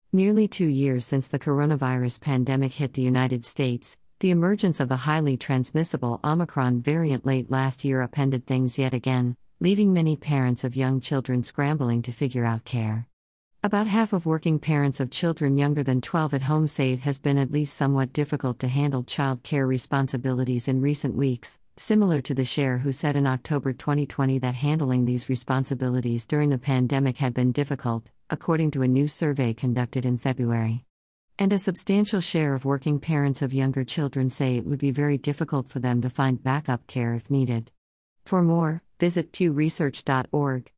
Nearly 2 years since the coronavirus pandemic hit the United States, the emergence of the highly transmissible Omicron variant late last year upended things yet again, leaving many parents of young children scrambling to figure out care. About half of working parents of children younger than 12 at home say it has been at least somewhat difficult to handle child care responsibilities in recent weeks, similar to the share who said in October 2020 that handling these responsibilities during the pandemic had been difficult, according to a new survey conducted in February. And a substantial share of working parents of younger children say it would be very difficult for them to find backup care if needed. For more, visit pewresearch.org.